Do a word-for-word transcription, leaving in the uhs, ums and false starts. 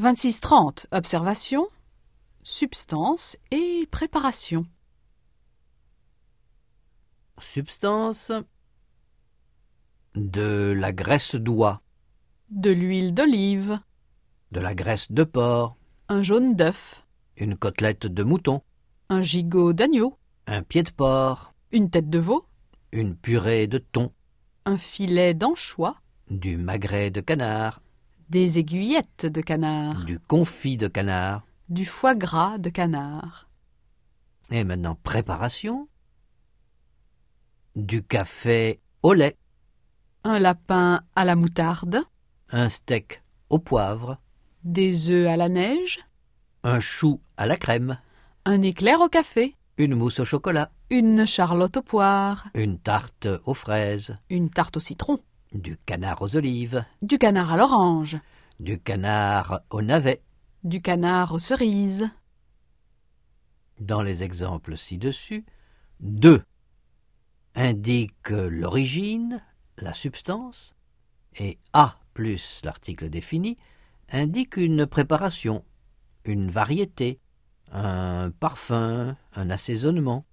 vingt-six trente. Observation, substance et préparation. Substance. De la graisse d'oie. De l'huile d'olive. De la graisse de porc. Un jaune d'œuf. Une côtelette de mouton. Un gigot d'agneau. Un pied de porc. Une tête de veau. Une purée de thon. Un filet d'anchois. Du magret de canard. Des aiguillettes de canard. Du confit de canard. Du foie gras de canard. Et maintenant, préparation. Du café au lait. Un lapin à la moutarde. Un steak au poivre. Des œufs à la neige. Un chou à la crème. Un éclair au café. Une mousse au chocolat. Une charlotte aux poires. Une tarte aux fraises. Une tarte au citron. Du canard aux olives. Du canard à l'orange. Du canard au navet. Du canard aux cerises. Dans les exemples ci-dessus, deux indique l'origine, la substance, et A plus l'article défini indique une préparation, une variété, un parfum, un assaisonnement.